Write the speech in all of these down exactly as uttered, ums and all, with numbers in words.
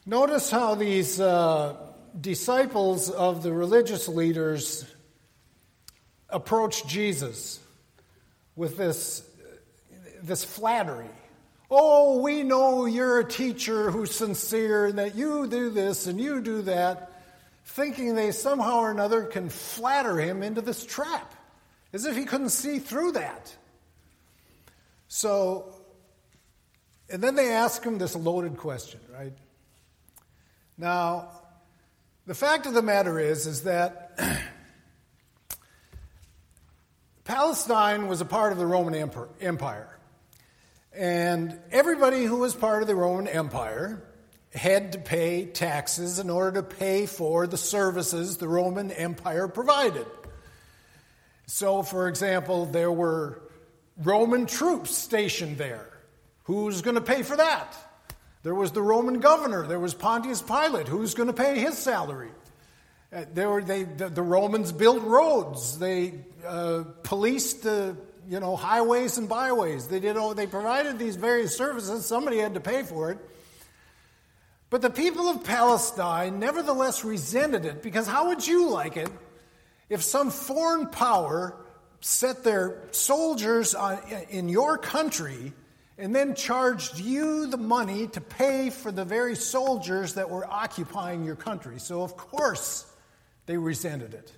Notice how these uh, disciples of the religious leaders approached Jesus with this, this flattery. Oh, we know you're a teacher who's sincere and that you do this and you do that, thinking they somehow or another can flatter him into this trap, as if he couldn't see through that. So, and then they ask him this loaded question, right? Now, the fact of the matter is, is that Palestine was a part of the Roman Empire. And everybody who was part of the Roman Empire had to pay taxes in order to pay for the services the Roman Empire provided. So, for example, there were Roman troops stationed there. Who's going to pay for that? There was the Roman governor. There was Pontius Pilate. Who's going to pay his salary? Uh, there were they. The, the Romans built roads. They uh, policed the you know highways and byways. They did all. They provided these various services. Somebody had to pay for it. But the people of Palestine nevertheless resented it, because how would you like it if some foreign power set their soldiers on, in your country and then charged you the money to pay for the very soldiers that were occupying your country? So, of course, they resented it.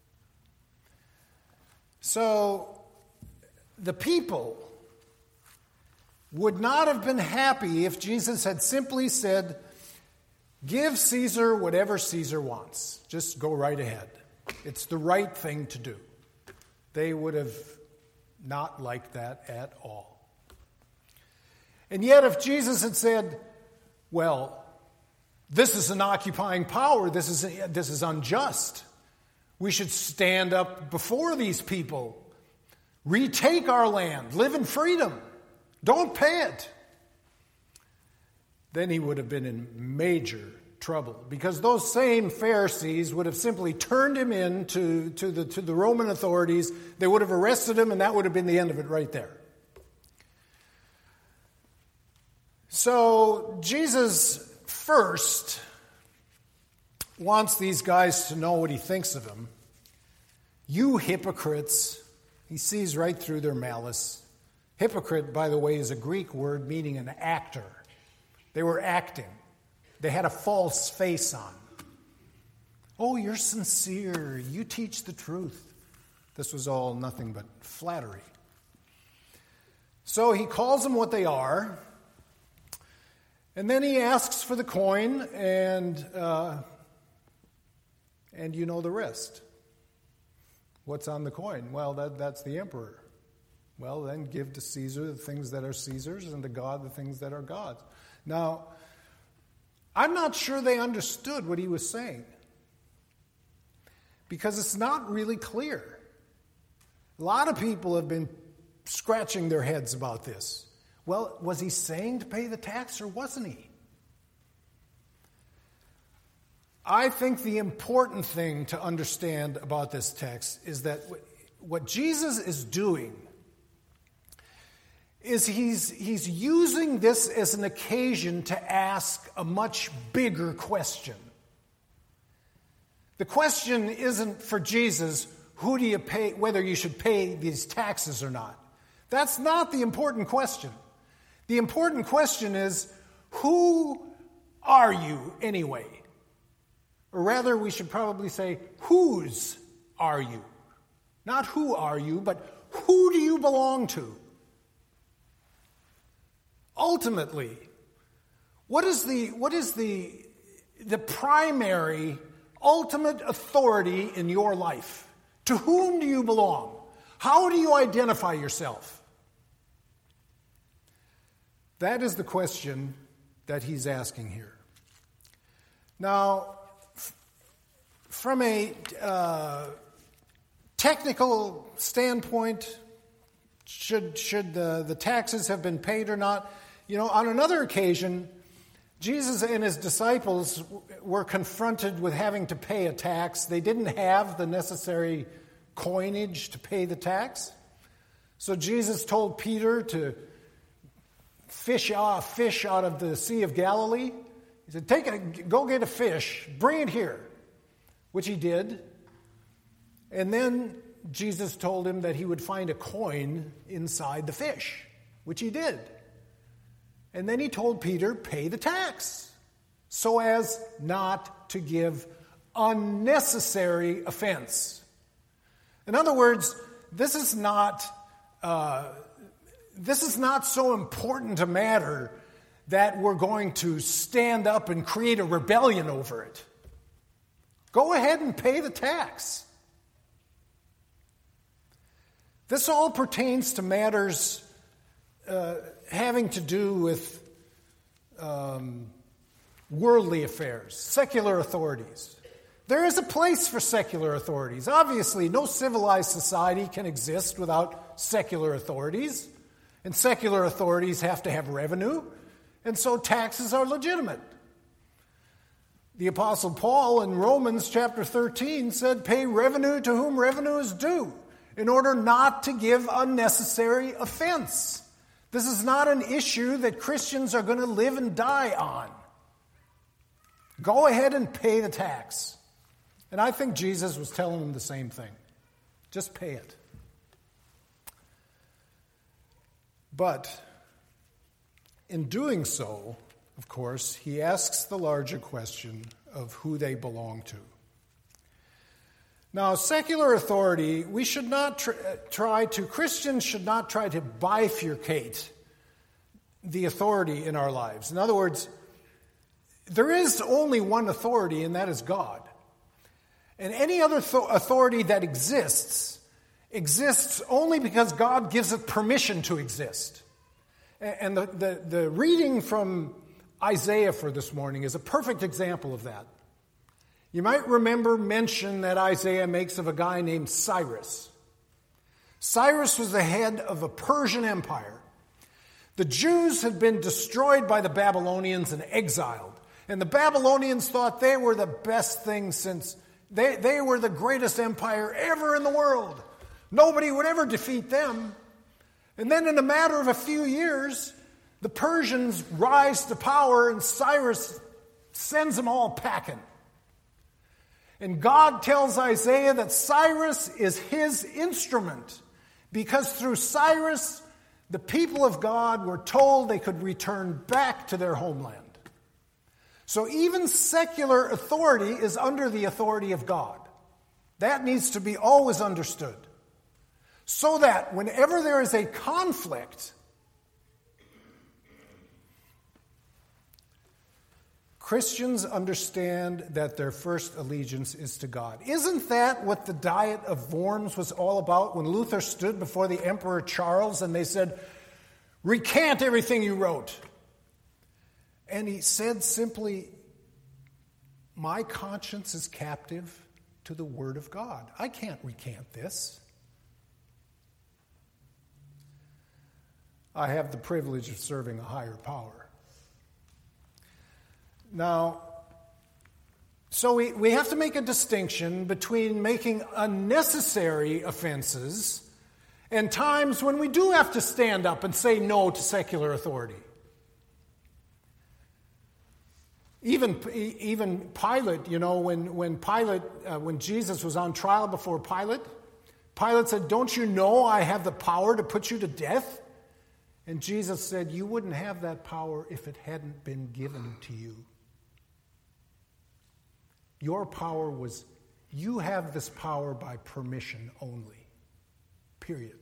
So, the people would not have been happy if Jesus had simply said, give Caesar whatever Caesar wants. Just go right ahead. It's the right thing to do. They would have not liked that at all. And yet, if Jesus had said, well, this is an occupying power, this is, this is unjust, we should stand up before these people, retake our land, live in freedom, don't pay it, then he would have been in major trouble, because those same Pharisees would have simply turned him in to, to, the, to the Roman authorities. They would have arrested him, and that would have been the end of it right there. So Jesus first wants these guys to know what he thinks of them. You hypocrites. He sees right through their malice. Hypocrite, by the way, is a Greek word meaning an actor. They were acting. They had a false face on. Oh, you're sincere. You teach the truth. This was all nothing but flattery. So he calls them what they are. And then he asks for the coin, and uh, and you know the rest. What's on the coin? Well, that, that's the emperor. Well, then give to Caesar the things that are Caesar's, and to God the things that are God's. Now, I'm not sure they understood what he was saying, because it's not really clear. A lot of people have been scratching their heads about this. Well, was he saying to pay the tax, or wasn't he? I think the important thing to understand about this text is that what Jesus is doing is he's, he's using this as an occasion to ask a much bigger question. The question isn't for Jesus, who do you pay, whether you should pay these taxes or not. That's not the important question. The important question is, who are you anyway? Or rather, we should probably say, whose are you? Not who are you, but who do you belong to? Ultimately, what is the what is the the primary, ultimate authority in your life? To whom do you belong? How do you identify yourself? That is the question that he's asking here. Now, f- from a uh, technical standpoint, should should the, the taxes have been paid or not? You know, on another occasion, Jesus and his disciples were confronted with having to pay a tax. They didn't have the necessary coinage to pay the tax. So Jesus told Peter to fish off fish out of the Sea of Galilee. He He said, "Take it, go get a fish, bring it here," which he did. And then Jesus told him that he would find a coin inside the fish, which he did. And then he told Peter, "Pay the tax, so as not to give unnecessary offense." In other words, this is not uh, this is not so important a matter that we're going to stand up and create a rebellion over it. Go ahead and pay the tax. This all pertains to matters uh, having to do with um, worldly affairs, secular authorities. There is a place for secular authorities. Obviously, no civilized society can exist without secular authorities, and secular authorities have to have revenue, and so taxes are legitimate. The Apostle Paul in Romans chapter thirteen said, "Pay revenue to whom revenue is due, in order not to give unnecessary offense." This is not an issue that Christians are going to live and die on. Go ahead and pay the tax. And I think Jesus was telling them the same thing. Just pay it. But in doing so, of course, he asks the larger question of who they belong to. Now, secular authority, we should not tr- try to, Christians should not try to bifurcate the authority in our lives. In other words, there is only one authority, and that is God. And any other th- authority that exists, exists only because God gives it permission to exist. And the, the, the reading from Isaiah for this morning is a perfect example of that. You might remember mention that Isaiah makes of a guy named Cyrus. Cyrus was the head of a Persian empire. The Jews had been destroyed by the Babylonians and exiled. And the Babylonians thought they were the best thing since, they, they were the greatest empire ever in the world. Nobody would ever defeat them. And then in a matter of a few years, the Persians rise to power and Cyrus sends them all packing. And God tells Isaiah that Cyrus is his instrument, because through Cyrus, the people of God were told they could return back to their homeland. So even secular authority is under the authority of God. That needs to be always understood. So that whenever there is a conflict, Christians understand that their first allegiance is to God. Isn't that what the Diet of Worms was all about when Luther stood before the Emperor Charles and they said, "Recant everything you wrote"? And he said simply, "My conscience is captive to the Word of God. I can't recant this. I have the privilege of serving a higher power." Now, so we, we have to make a distinction between making unnecessary offenses and times when we do have to stand up and say no to secular authority. Even, even Pilate, you know, when, when Pilate, uh, when Jesus was on trial before Pilate, Pilate said, "Don't you know I have the power to put you to death?" And Jesus said, "You wouldn't have that power if it hadn't been given to you. Your power was, you have this power by permission only. Period."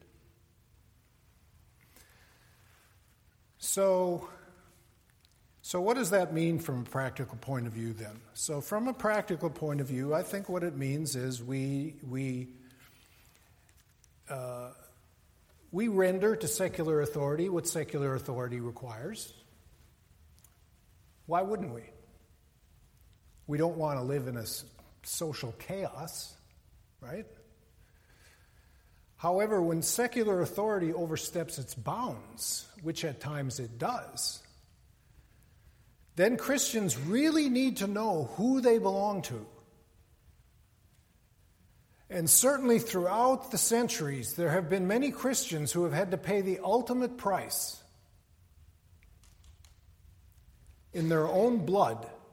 So, so what does that mean from a practical point of view then? So from a practical point of view, I think what it means is we, we, uh, we render to secular authority what secular authority requires. Why wouldn't we? We don't want to live in a social chaos, right? However, when secular authority oversteps its bounds, which at times it does, then Christians really need to know who they belong to. And certainly throughout the centuries, there have been many Christians who have had to pay the ultimate price in their own blood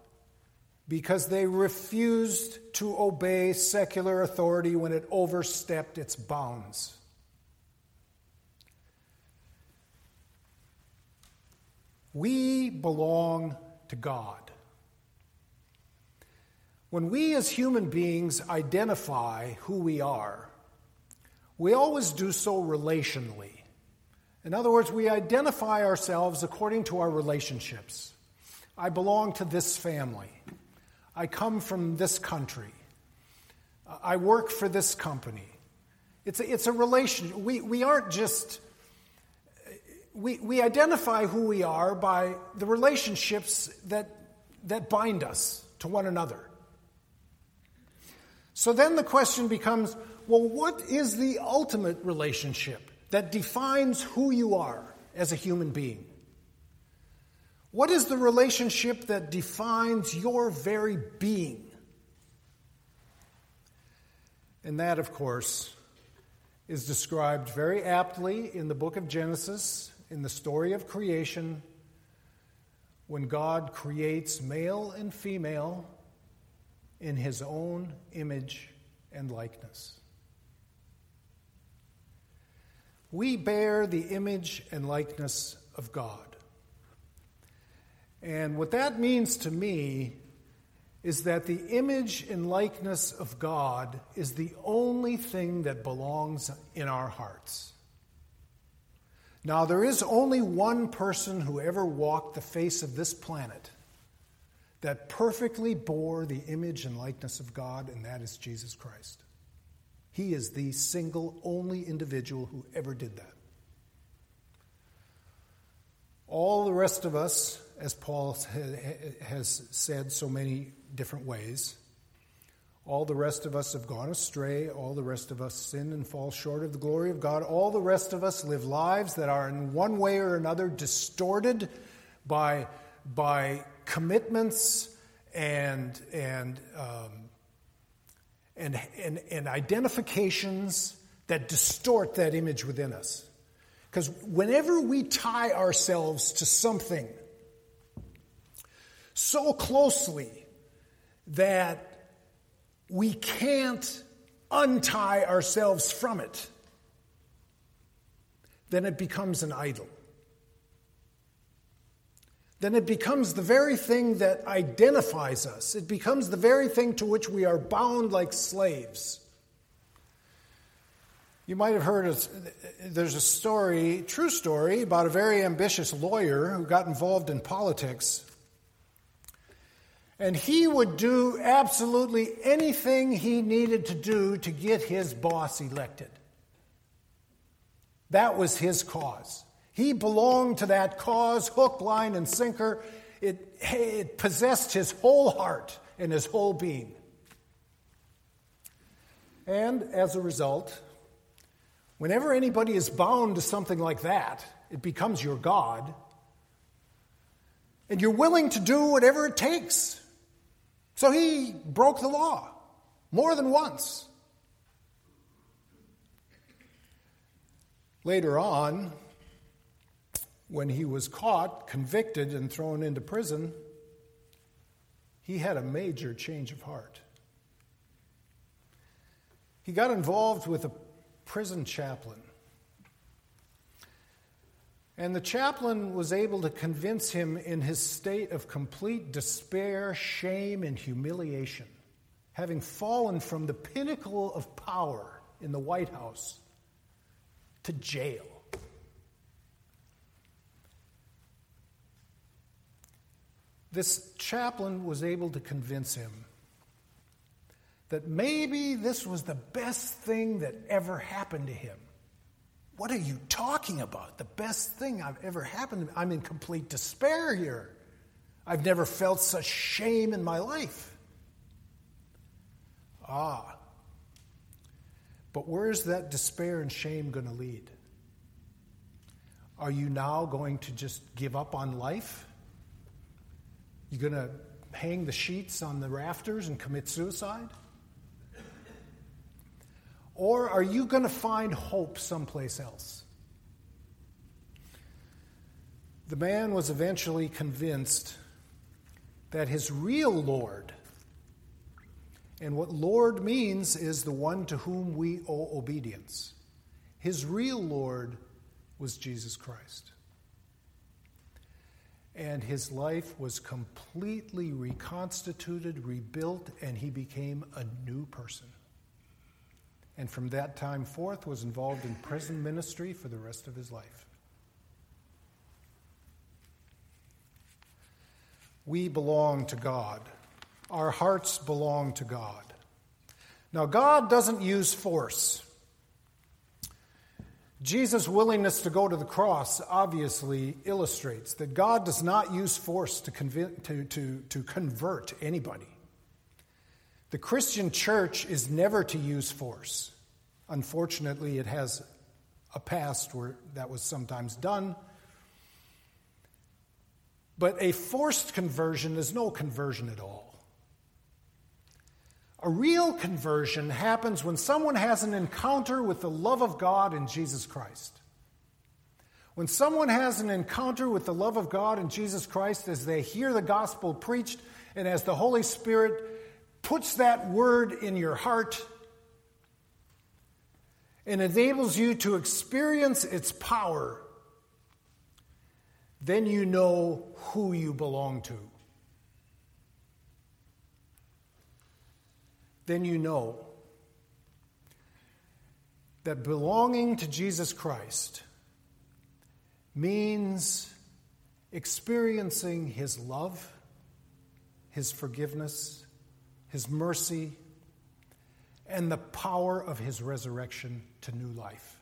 because they refused to obey secular authority when it overstepped its bounds. We belong to God. When we as human beings identify who we are, we always do so relationally. In other words, we identify ourselves according to our relationships. I belong to this family. I come from this country. I work for this company. It's a, it's a relation. We, we aren't just... We, we identify who we are by the relationships that, that bind us to one another. So then the question becomes, well, what is the ultimate relationship that defines who you are as a human being? What is the relationship that defines your very being? And that, of course, is described very aptly in the book of Genesis, in the story of creation, when God creates male and female in his own image and likeness. We bear the image and likeness of God. And what that means to me is that the image and likeness of God is the only thing that belongs in our hearts. Now, there is only one person who ever walked the face of this planet that perfectly bore the image and likeness of God, and that is Jesus Christ. He is the single, only individual who ever did that. All the rest of us, as Paul has said so many different ways, all the rest of us have gone astray. All the rest of us sin and fall short of the glory of God. All the rest of us live lives that are in one way or another distorted by, by commitments and, and, um, and, and, and identifications that distort that image within us. Because whenever we tie ourselves to something so closely that we can't untie ourselves from it, then it becomes an idol. Then it becomes the very thing that identifies us. It becomes the very thing to which we are bound like slaves. You might have heard of, there's a story, true story, about a very ambitious lawyer who got involved in politics. And he would do absolutely anything he needed to do to get his boss elected. That was his cause. He belonged to that cause, hook, line, and sinker. It, it possessed his whole heart and his whole being. And as a result, whenever anybody is bound to something like that, it becomes your God. And you're willing to do whatever it takes. So he broke the law more than once. Later on, when he was caught, convicted, and thrown into prison, he had a major change of heart. He got involved with a prison chaplain. And the chaplain was able to convince him in his state of complete despair, shame, and humiliation, having fallen from the pinnacle of power in the White House to jail. This chaplain was able to convince him that maybe this was the best thing that ever happened to him. What are you talking about? The best thing I've ever happened to me? I'm in complete despair here. I've never felt such shame in my life. Ah. But where's that despair and shame going to lead? Are you now going to just give up on life? You going to hang the sheets on the rafters and commit suicide? Or are you going to find hope someplace else? The man was eventually convinced that his real Lord And what Lord means is the one to whom we owe obedience. His real Lord was Jesus Christ. And his life was completely reconstituted, rebuilt, and he became a new person. And from that time forth was involved in prison ministry for the rest of his life. We belong to God. Our hearts belong to God. Now, God doesn't use force. Jesus' willingness to go to the cross obviously illustrates that God does not use force to, conv- to, to, to convert anybody. The Christian church is never to use force. Unfortunately, it has a past where that was sometimes done. But a forced conversion is no conversion at all. A real conversion happens when someone has an encounter with the love of God in Jesus Christ. When someone has an encounter with the love of God in Jesus Christ as they hear the gospel preached and as the Holy Spirit puts that word in your heart and enables you to experience its power, then you know who you belong to. Then you know that belonging to Jesus Christ means experiencing his love, his forgiveness, his mercy, and the power of his resurrection to new life.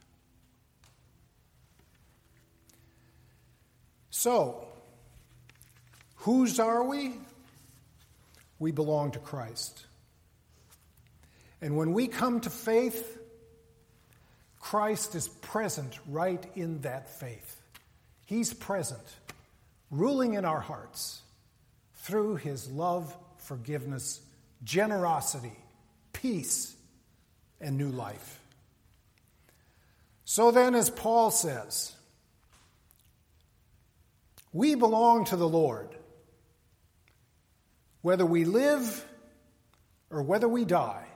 So, whose are we? We belong to Christ. And when we come to faith, Christ is present right in that faith. He's present, ruling in our hearts through his love, forgiveness, generosity, peace, and new life. So then, as Paul says, we belong to the Lord, whether we live or whether we die.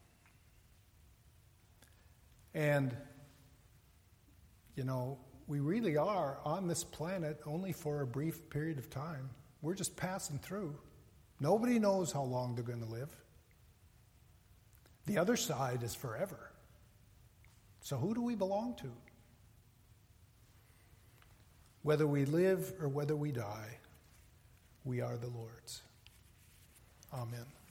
And, you know, we really are on this planet only for a brief period of time. We're just passing through. Nobody knows how long they're going to live. The other side is forever. So who do we belong to? Whether we live or whether we die, we are the Lord's. Amen.